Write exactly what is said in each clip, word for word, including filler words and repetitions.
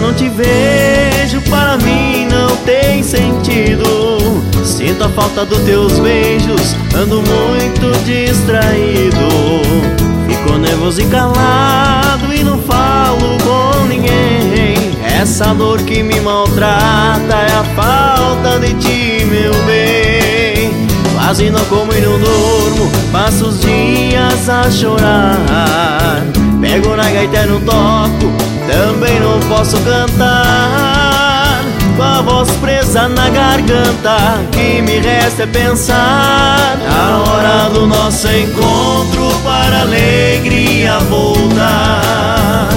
não te vejo, para mim não tem sentido. Sinto a falta dos teus beijos, ando muito distraído. Fico nervoso e calado e não falo com ninguém. Essa dor que me maltrata é a falta de ti, meu bem. Quase não como e não durmo, passo os dias a chorar. Pego na gaita e não toco, também não posso cantar. Com a voz presa na garganta, o que me resta é pensar na hora do nosso encontro para a alegria voltar.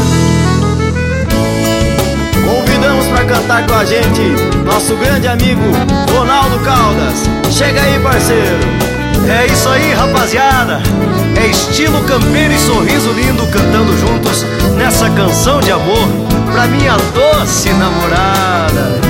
Convidamos para cantar com a gente nosso grande amigo Ronaldo Caldas. Chega aí, parceiro. É isso aí, rapaziada. É estilo campeiro e sorriso lindo cantando juntos nessa canção de amor pra minha doce namorada.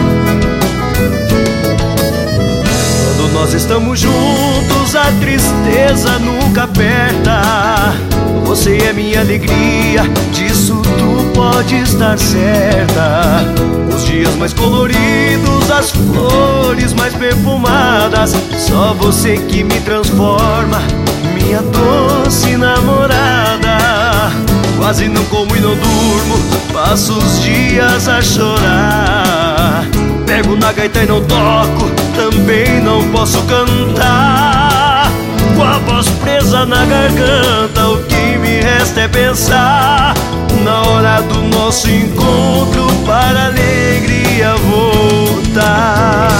Quando nós estamos juntos, a tristeza nunca aperta. Você é minha alegria, disso tu pode estar certa. Os dias mais coloridos, as flores mais perfumadas, só você que me transforma, minha doce namorada. Quase não como e não durmo, passo os dias a chorar. Pego na gaita e não toco, também não posso cantar. Com a voz presa na garganta, o que me resta é pensar na hora do nosso encontro para a alegria voltar.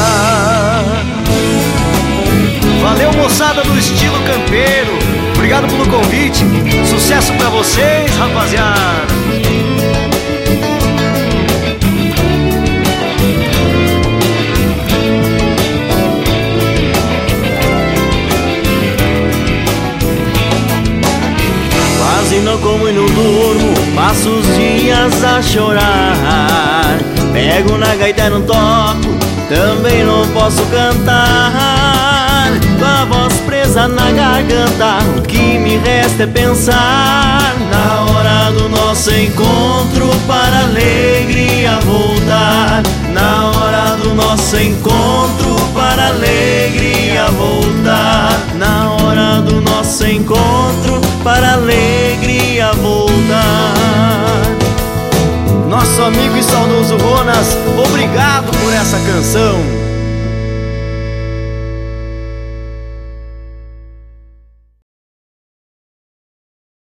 Valeu, moçada do estilo campeiro, obrigado pelo convite. Sucesso pra vocês, rapaziada. Quase não como e não durmo, passo os dias a chorar. Pego na gaita e não toco, também não posso cantar. Com a voz presa na garganta, o que me resta é pensar na hora do nosso encontro para a alegria voltar. Na hora do nosso encontro para a alegria voltar. Na hora do nosso encontro para a alegria voltar. Nosso amigo e saudoso Ronas, obrigado por essa canção.